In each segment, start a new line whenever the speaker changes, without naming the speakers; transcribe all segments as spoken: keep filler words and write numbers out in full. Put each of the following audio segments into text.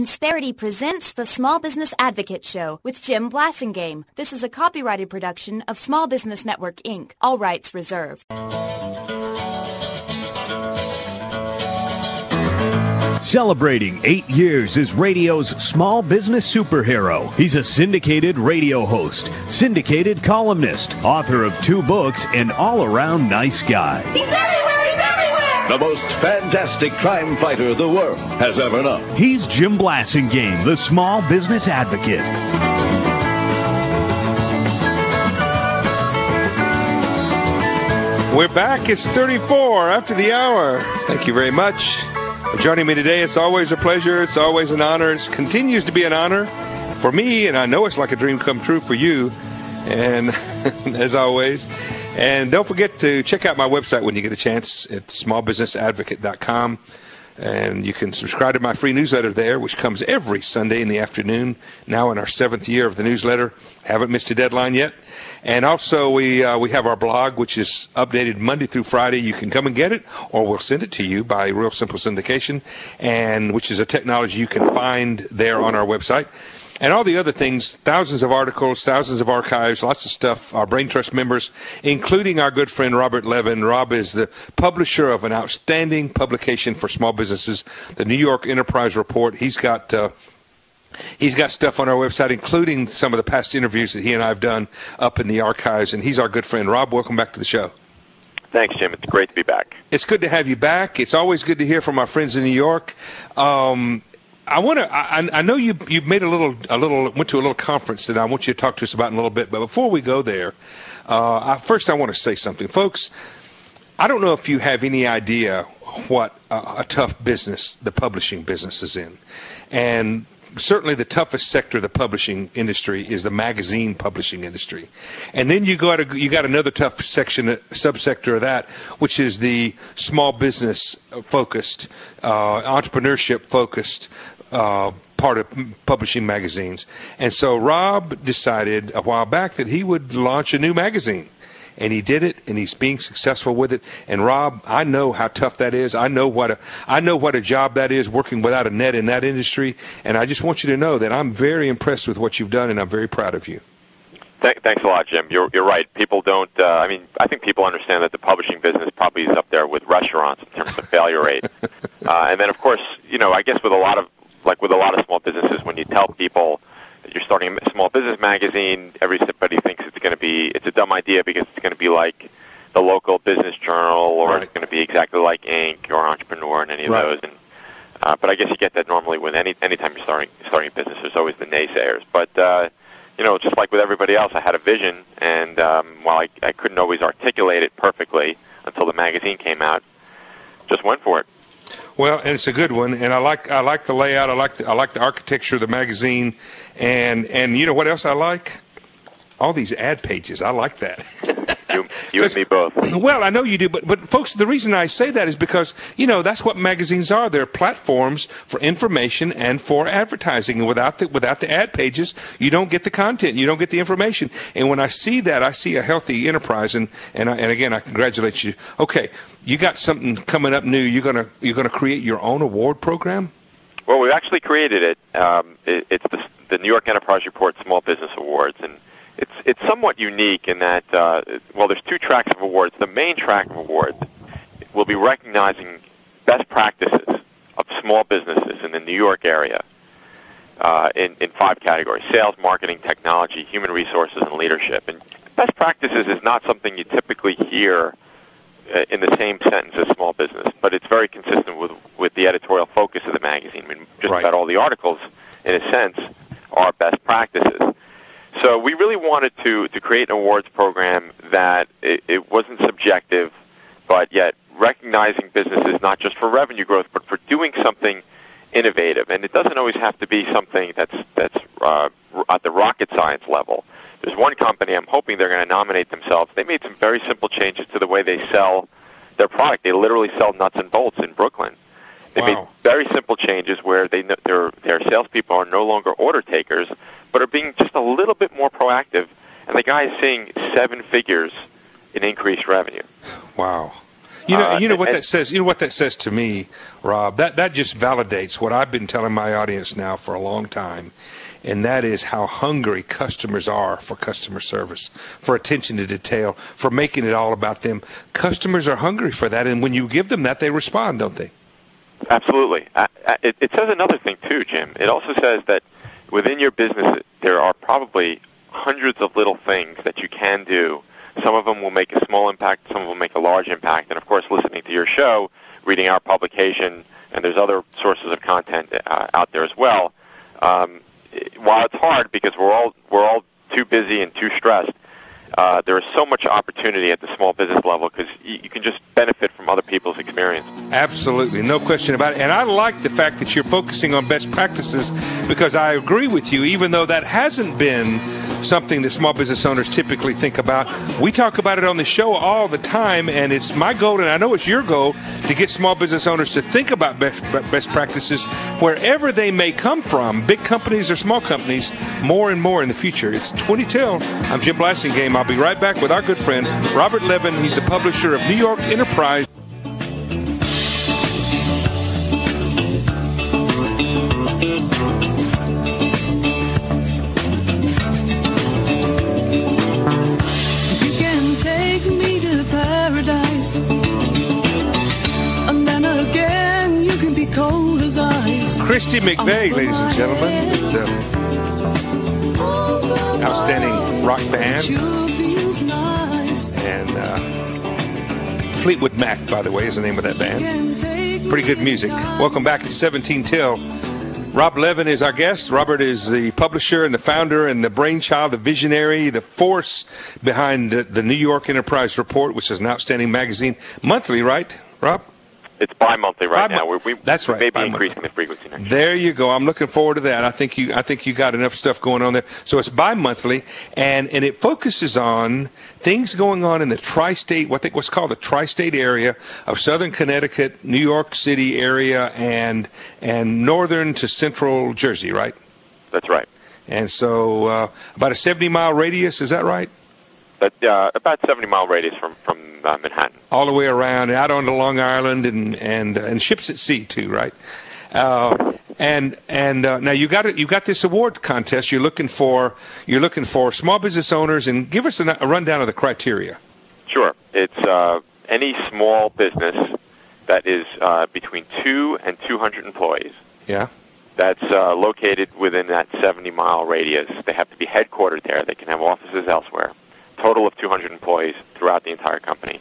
Insperity presents the Small Business Advocate Show with Jim Blasingame. This is a copyrighted production of Small Business Network, Incorporated. All rights reserved.
Celebrating eight years as radio's small business superhero. He's a syndicated radio host, syndicated columnist, author of two books, and all-around nice guy.
He's everywhere! He's everywhere!
The most fantastic crime fighter the world has ever known.
He's Jim Blasingame, the small business advocate.
We're back. It's thirty-four after the hour. Thank you very much for joining me today. It's always a pleasure. It's always an honor. It continues to be an honor for me, and I know it's like a dream come true for you. And as always, and don't forget to check out my website when you get a chance. It's small business advocate dot com. And you can subscribe to my free newsletter there, which comes every Sunday in the afternoon, now in our seventh year of the newsletter. Haven't missed a deadline yet. And also, we uh, we have our blog, which is updated Monday through Friday. You can come and get it, or we'll send it to you by Real Simple Syndication, and which is a technology you can find there on our website. And all the other things, thousands of articles, thousands of archives, lots of stuff, our Brain Trust members, including our good friend Robert Levin. Rob is the publisher of an outstanding publication for small businesses, the New York Enterprise Report. He's got uh, he's got stuff on our website, including some of the past interviews that he and I have done up in the archives. And he's our good friend. Rob, welcome back to the show.
Thanks, Jim. It's great to be back.
It's good to have you back. It's always good to hear from our friends in New York. Um, I want to. I, I know you. You've made a little. A little. Went to a little conference that I want you to talk to us about in a little bit. But before we go there, uh, I, first I want to say something, folks. I don't know if you have any idea what a, a tough business the publishing business is in, and certainly the toughest sector of the publishing industry is the magazine publishing industry. And then you got a, you got another tough section, subsector of that, which is the small business focused, uh, entrepreneurship focused uh, part of publishing magazines. And so Rob decided a while back that he would launch a new magazine. And he did it, and he's being successful with it. And Rob, I know how tough that is. I know what a I know what a job that is, working without a net in that industry. And I just want you to know that I'm very impressed with what you've done, and I'm very proud of you.
Th- thanks a lot, Jim. You're you're right. People don't. Uh, I mean, I think people understand that the publishing business probably is up there with restaurants in terms of failure rate. Uh, and then, of course, you know, I guess with a lot of like with a lot of small businesses, when you tell people that you're starting a small business magazine, everybody thinks it's going to be, it's a dumb idea because it's going to be like the local business journal, or right. It's going to be exactly like Inc or Entrepreneur and any of right. those. And, uh, but I guess you get that normally with any anytime you're starting starting a business. There's always the naysayers. But uh, you know, just like with everybody else, I had a vision, and um, while I, I couldn't always articulate it perfectly until the magazine came out, just went for it.
Well, and it's a good one, and I like I like the layout. I like the, I like the architecture of the magazine, and and you know what else I like? All these ad pages. I like that.
you, you and me both.
Well, I know you do, but but folks, the reason I say that is because you know that's what magazines are. They're platforms for information and for advertising. And without the without the ad pages, you don't get the content. You don't get the information. And when I see that, I see a healthy enterprise. And and I, and again, I congratulate you. Okay. You got something coming up new. You're gonna you're gonna create your own award program.
Well, we've actually created it. Um, it it's the, the New York Enterprise Report Small Business Awards, and it's it's somewhat unique in that uh, well, there's two tracks of awards. The main track of awards will be recognizing best practices of small businesses in the New York area uh, in in five categories: sales, marketing, technology, human resources, and leadership. And best practices is not something you typically hear in the same sentence as small business, but it's very consistent with, with the editorial focus of the magazine. I mean, just right. about all the articles, in a sense, are best practices. So we really wanted to, to create an awards program that it, it wasn't subjective, but yet recognizing businesses not just for revenue growth, but for doing something innovative. And it doesn't always have to be something that's, that's uh, at the rocket science level. There's one company I'm hoping they're going to nominate themselves. They made some very simple changes to the way they sell their product. They literally sell nuts and bolts in Brooklyn. They wow. made very simple changes where they their their salespeople are no longer order takers, but are being just a little bit more proactive. And the guy is seeing seven figures in increased revenue.
Wow. You know,
Uh,
you know what
and-
that says. You know what that says to me, Rob. That that just validates what I've been telling my audience now for a long time, and that is how hungry customers are for customer service, for attention to detail, for making it all about them. Customers are hungry for that, and when you give them that, they respond, don't they?
Absolutely. Uh, uh, it, it says another thing, too, Jim. It also says that within your business, there are probably hundreds of little things that you can do. Some of them will make a small impact, some of them will make a large impact. And, of course, listening to your show, reading our publication, and there's other sources of content uh, out there as well. Um, while it's hard because we're all we're all too busy and too stressed, uh, there is so much opportunity at the small business level because you, you can just benefit from other people's experience.
Absolutely, no question about it. And I like the fact that you're focusing on best practices because I agree with you, even though that hasn't been something that small business owners typically think about. We talk about it on the show all the time, and it's my goal, and I know it's your goal, to get small business owners to think about best, best practices wherever they may come from, big companies or small companies, more and more in the future. It's twenty till. I'm Jim Blasingame. I'll be right back with our good friend, Robert Levin. He's the publisher of New York Enterprise. Christy McVeigh, ladies and gentlemen, the outstanding rock band, and uh, Fleetwood Mac, by the way, is the name of that band. Pretty good music. Welcome back to seventeen till. Rob Levin is our guest. Robert is the publisher and the founder and the brainchild, the visionary, the force behind the, the New York Enterprise Report, which is an outstanding magazine. Monthly, right, Rob?
It's bi-monthly right
Bi-
now. We, we,
That's right.
We may be
bi-monthly.
increasing the frequency next year.
There you go. I'm looking forward to that. I think you I think you got enough stuff going on there. So it's bi-monthly, and, and it focuses on things going on in the tri-state, what they, what's called the tri-state area of southern Connecticut, New York City area, and and northern to central Jersey, right?
That's right.
And so uh, about a seventy-mile radius, is that right?
But uh, about seventy-mile radius from, from uh, Manhattan.
All the way around, out onto Long Island, and and and ships at sea too, right? Uh, and and uh, now you got it. You got this award contest. You're looking for you're looking for small business owners, and give us a, a rundown of the criteria.
Sure. It's uh, any small business that is uh, between two and two hundred employees.
Yeah.
That's uh, located within that seventy-mile radius. They have to be headquartered there. They can have offices elsewhere. Total of two hundred employees throughout the entire company.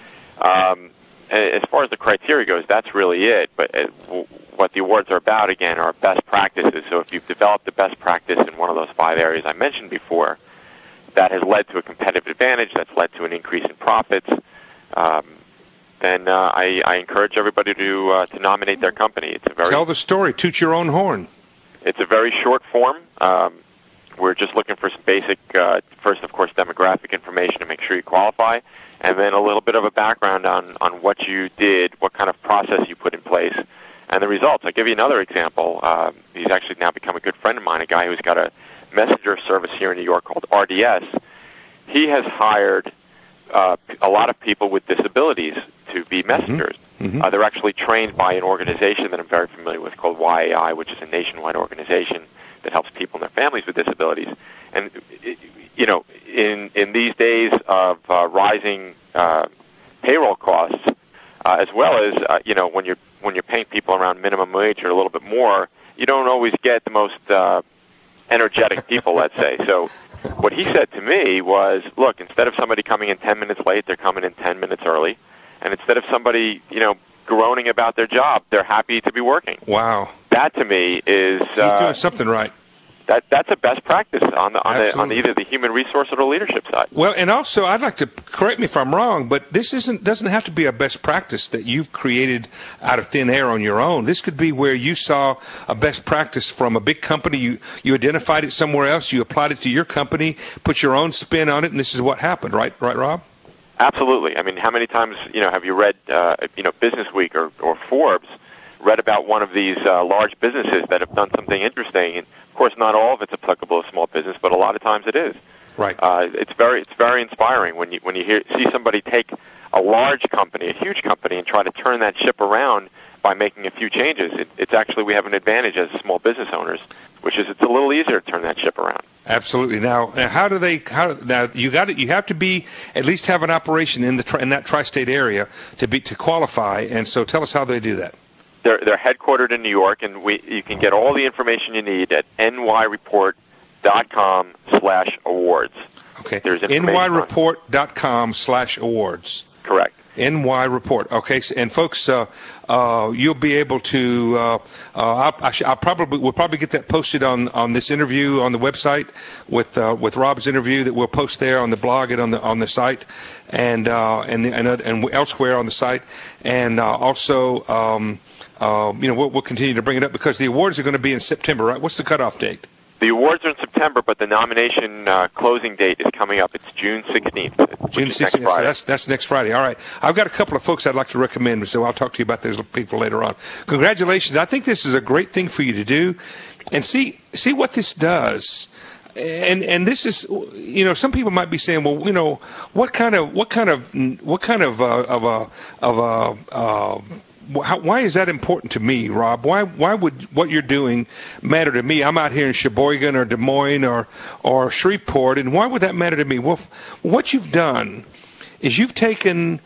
Um, as far as the criteria goes, that's really it. But uh, w- what the awards are about, again, are best practices. So if you've developed the best practice in one of those five areas I mentioned before, that has led to a competitive advantage, that's led to an increase in profits, um, then uh, I, I encourage everybody to uh, to nominate their company. It's a very
Tell the story. Toot your own horn.
It's a very short form. Um, We're just looking for some basic, uh, first, of course, demographic information to make sure you qualify, and then a little bit of a background on, on what you did, what kind of process you put in place, and the results. I'll give you another example. Uh, he's actually now become a good friend of mine, a guy who's got a messenger service here in New York called R D S. He has hired uh, a lot of people with disabilities to be messengers.
Mm-hmm.
Uh, they're actually trained by an organization that I'm very familiar with called Y A I, which is a nationwide organization that helps people and their families with disabilities. And, you know, in in these days of uh, rising uh, payroll costs, uh, as well as, uh, you know, when you're when you're paying people around minimum wage or a little bit more, you don't always get the most uh, energetic people, let's say. So what he said to me was, look, instead of somebody coming in ten minutes late, they're coming in ten minutes early. And instead of somebody, you know, groaning about their job, they're happy to be working.
Wow.
That to me is
He's
uh,
doing something right.
That that's a best practice on the on, the, on
Absolutely.
either the human resource or the leadership side.
Well, and also, I'd like to correct me if I'm wrong, but this isn't doesn't have to be a best practice that you've created out of thin air on your own. This could be where you saw a best practice from a big company, you you identified it somewhere else, you applied it to your company, put your own spin on it, and this is what happened, right? Right, Rob?
Absolutely. I mean, how many times, you know, have you read, uh, you know, Business Week or, or Forbes, read about one of these uh, large businesses that have done something interesting? And of course, not all of it's applicable to small business, but a lot of times it is.
Right.
Uh, it's very, it's very inspiring when you when you hear see somebody take a large company, a huge company, and try to turn that ship around by making a few changes. It, it's actually, we have an advantage as small business owners, which is it's a little easier to turn that ship around.
Absolutely. Now, how do they? How now? You got it. You have to be at least have an operation in the tri, in that tri-state area to be to qualify. And so, tell us how they do that.
They're they're headquartered in New York, and we you can get all the information you need at N Y report dot com slash awards.
Okay.
There's
N Y report dot com slash awards.
Correct.
N Y Report. Okay, and folks, uh, uh, you'll be able to. Uh, uh, I'll, I sh- I'll probably we'll probably get that posted on, on this interview on the website with uh, with Rob's interview that we'll post there on the blog and on the on the site, and uh, and and, uh, and elsewhere on the site, and uh, also um, uh, you know we'll, we'll continue to bring it up because the awards are going to be in September, right? What's the cutoff date?
The awards are in September, but the nomination uh, closing date is coming up. It's June sixteenth.
June sixteenth. So that's that's next Friday. All right. I've got a couple of folks I'd like to recommend, so I'll talk to you about those people later on. Congratulations. I think this is a great thing for you to do, and see see what this does. And and this is, you know, some people might be saying, well, you know, what kind of what kind of what kind of uh, of a of a uh, How, why is that important to me, Rob? Why why would what you're doing matter to me? I'm out here in Sheboygan or Des Moines or or Shreveport, and why would that matter to me? Well, what you've done is you've taken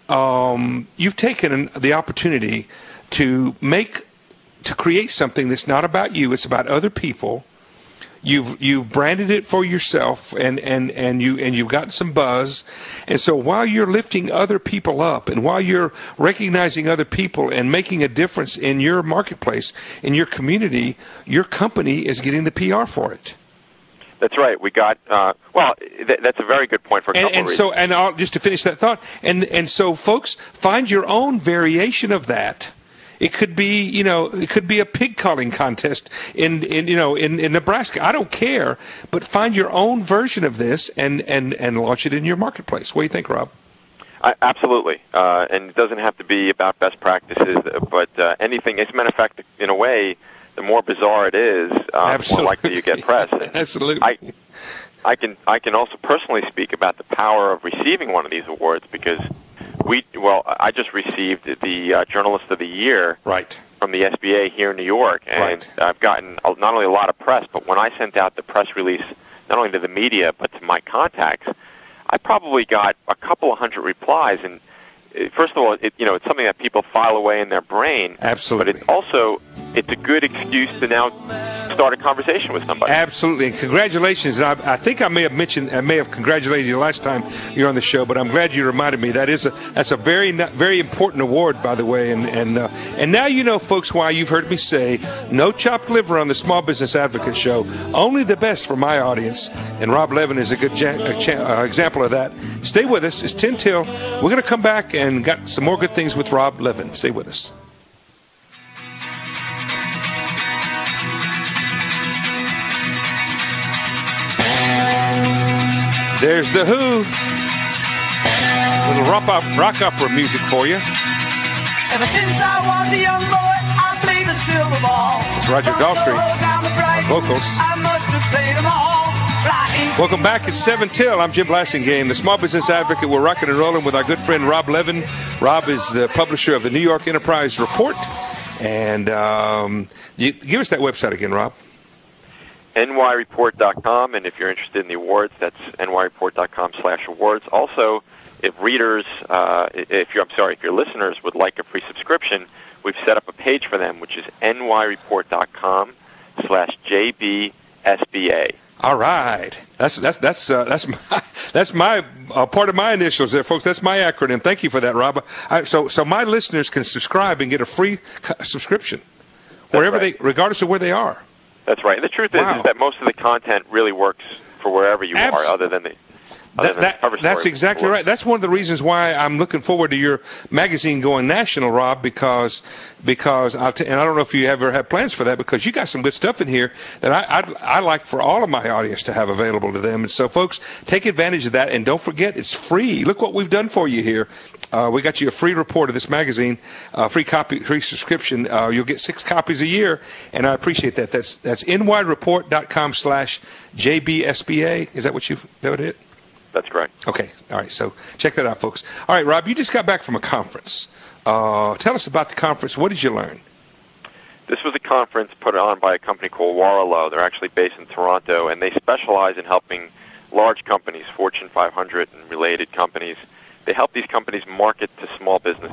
um, you've taken the opportunity to make to create something that's not about you. It's about other people. You've you've branded it for yourself, and, and, and you and you've gotten some buzz, and so while you're lifting other people up, and while you're recognizing other people and making a difference in your marketplace, in your community, your company is getting the P R for it.
That's right. We got uh, well. Th- that's a very good point for a
and,
couple
and
reasons.
so and I'll, just to finish that thought, and and so folks, find your own variation of that. It could be, you know, it could be a pig calling contest in, in you know, in, in Nebraska. I don't care, but find your own version of this and, and, and launch it in your marketplace. What do you think, Rob?
I, absolutely, uh, and it doesn't have to be about best practices, but uh, anything. As a matter of fact, in a way, the more bizarre it is, uh, the more likely you get press.
Absolutely.
I, I can I can also personally speak about the power of receiving one of these awards because. We well, I just received the uh, Journalist of the Year
right.
from the S B A here in New York, and
right.
I've gotten not only a lot of press, but when I sent out the press release, not only to the media but to my contacts, I probably got a couple of hundred replies. And first of all, it, you know, it's something that people file away in their brain.
Absolutely.
But it's also it's a good excuse to now start a conversation with somebody.
Absolutely. And congratulations. I, I think I may have mentioned, I may have congratulated you last time you were on the show, but I'm glad you reminded me. That is a that's a very very important award, by the way. And and uh, and now you know, folks, why you've heard me say no chopped liver on the Small Business Advocate Show. Only the best for my audience. And Rob Levin is a good ja- a cha- uh, example of that. Stay with us. It's ten till. We're going to come back and got some more good things with Rob Levin. Stay with us. There's the Who. Little rock, op- rock opera music for you.
Ever since I was a young boy, I played the silver ball.
It's Roger Daltrey on vocals.
I must have played them all.
Welcome back. It's seven till. I'm Jim Blasingame, the Small Business Advocate. We're rocking and rolling with our good friend Rob Levin. Rob is the publisher of the New York Enterprise Report. And um, you, give us that website again, Rob.
N Y report dot com, and if you're interested in the awards, that's N Y report dot com slash awards. Also, if readers, uh, if you're, I'm sorry, if your listeners would like a free subscription, we've set up a page for them, which is N Y report dot com slash J B S B A.
All right, that's that's that's uh, that's my that's my uh, part of my initials there, folks. That's my acronym. Thank you for that, Rob. I, so so my listeners can subscribe and get a free co- subscription wherever
right.
they, regardless of where they are.
That's right. And the truth
wow.
is, is that most of the content really works for wherever you
Abs-
are, other than the.
That, that, that's exactly right. That's one of the reasons why I'm looking forward to your magazine going national, Rob, because because I'll t- and I don't know if you ever have plans for that, because you got some good stuff in here that I I'd, I like for all of my audience to have available to them. And so, folks, take advantage of that, and don't forget it's free. Look what we've done for you here. Uh, we got you a free report of this magazine, uh, free copy, free subscription. Uh, you'll get six copies a year, and I appreciate that. That's that's N Y report dot com slash J B S B A. Is that what you that what it?
That's correct.
Okay. All right. So check that out, folks. All right, Rob, you just got back from a conference. Uh, tell us about the conference. What did you learn?
This was a conference put on by a company called Warrelo. They're actually based in Toronto, and they specialize in helping large companies, Fortune five hundred and related companies. They help these companies market to small business.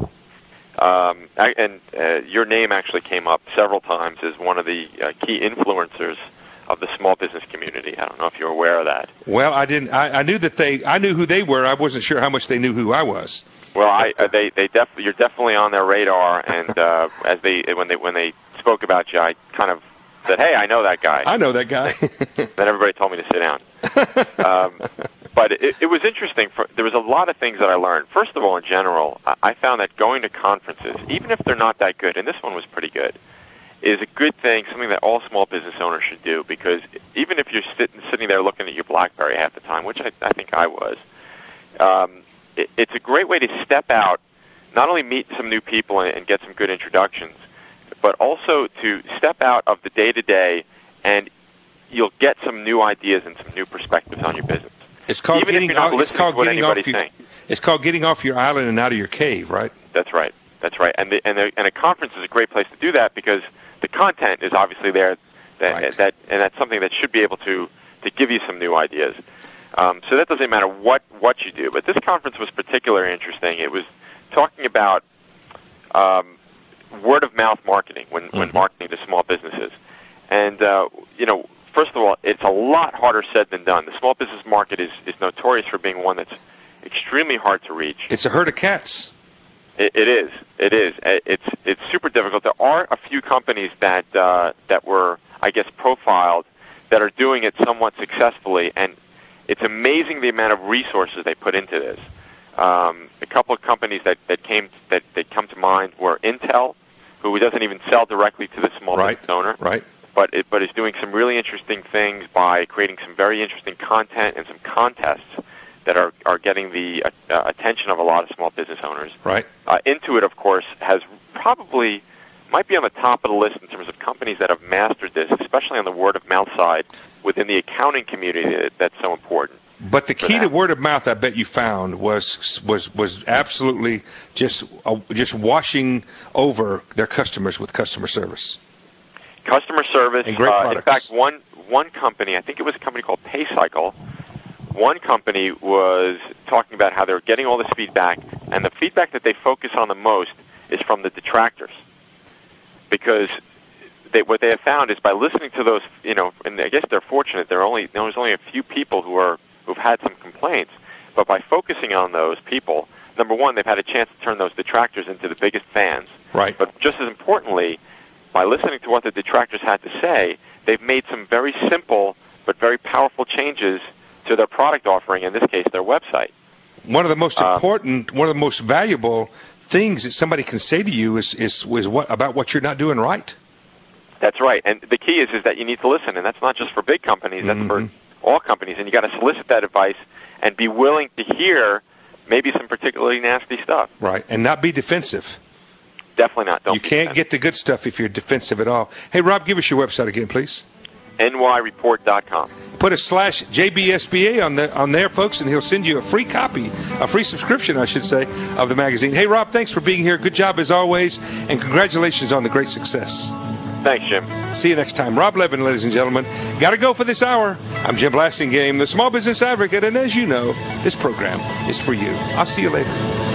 Um, and uh, your name actually came up several times as one of the uh, key influencers of the small business community. I don't know if you're aware of that.
Well, I didn't. I, I knew that they. I knew who they were. I wasn't sure how much they knew who I was.
Well, I uh, they they def- you're definitely on their radar, and uh, as they when they when they spoke about you, I kind of said, "Hey, I know that guy."
I know that guy.
Then everybody told me to sit down. um, but it, it was interesting. For, there was a lot of things that I learned. First of all, in general, I found that going to conferences, even if they're not that good, and this one was pretty good, is a good thing, something that all small business owners should do, because even if you're sitting, sitting there looking at your BlackBerry half the time, which I, I think I was, um, it, it's a great way to step out, not only meet some new people and, and get some good introductions, but also to step out of the day-to-day, and you'll get some new ideas and some new perspectives on your business.
It's called
even
getting
if you're not
off, it's called
what
getting off
anybody's
your,
saying.
It's called getting off your island and out of your cave, right?
That's right. That's right. And the, and, the, and a conference is a great place to do that, because the content is obviously there, that,
Right.
that and that's something that should be able to, to give you some new ideas. Um, so that doesn't matter what, what you do. But this conference was particularly interesting. It was talking about um, word-of-mouth marketing when, when
Mm-hmm.
marketing to small businesses. And, uh, you know, first of all, it's a lot harder said than done. The small business market is, is notorious for being one that's extremely hard to reach.
It's a herd of cats.
It, it is. It is. It's it's super difficult. There are a few companies that uh, that were, I guess, profiled that are doing it somewhat successfully, and it's amazing the amount of resources they put into this. Um, a couple of companies that, that came that, that come to mind were Intel, who doesn't even sell directly to the small
Right.
business owner,
Right.
but it, but is doing some really interesting things by creating some very interesting content and some contests that are, are getting the uh, attention of a lot of small business owners.
Right.
Uh, Intuit, of course, has probably, might be on the top of the list in terms of companies that have mastered this, especially on the word-of-mouth side within the accounting community that, that's so important.
But the key
that.
to word of mouth, I bet you found, was was was absolutely just uh, just washing over their customers with customer service.
Customer service.
And great
uh,
products.
In fact, one one company, I think it was a company called PayCycle, one company was talking about how they were getting all this feedback, and the feedback that they focus on the most is from the detractors. Because they, what they have found is by listening to those, you know, and I guess they're fortunate, there are only there's only a few people who are who've had some complaints, but by focusing on those people, number one, they've had a chance to turn those detractors into the biggest fans.
Right.
But just as importantly, by listening to what the detractors had to say, they've made some very simple but very powerful changes to their product offering, in this case, their website.
One of the most
Um,
important, one of the most valuable things that somebody can say to you is is, is what about what you're not doing right.
That's right. And the key is is that you need to listen, and that's not just for big companies, that's
Mhm.
for all companies, and you got to solicit that advice and be willing to hear maybe some particularly nasty stuff.
Right. And not be defensive.
Definitely not. Don't
you
be
can't
defensive.
get the good stuff if you're defensive at all. Hey, Rob, give us your website again, please.
N Y report dot com.
Put a slash J B S B A on the on there, folks, and he'll send you a free copy, a free subscription, I should say, of the magazine. Hey, Rob, thanks for being here. Good job as always, and congratulations on the great success.
Thanks, Jim.
See you next time. Rob Levin, ladies and gentlemen. Got to go for this hour. I'm Jim Blasingame, the Small Business Advocate, and as you know, this program is for you. I'll see you later.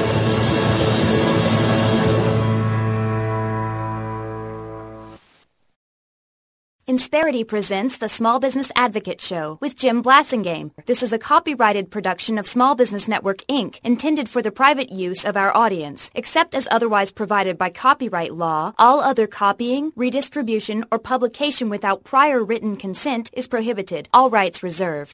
Insperity presents the Small Business Advocate Show with Jim Blasingame. This is a copyrighted production of Small Business Network, Incorporated, intended for the private use of our audience. Except as otherwise provided by copyright law, all other copying, redistribution, or publication without prior written consent is prohibited. All rights reserved.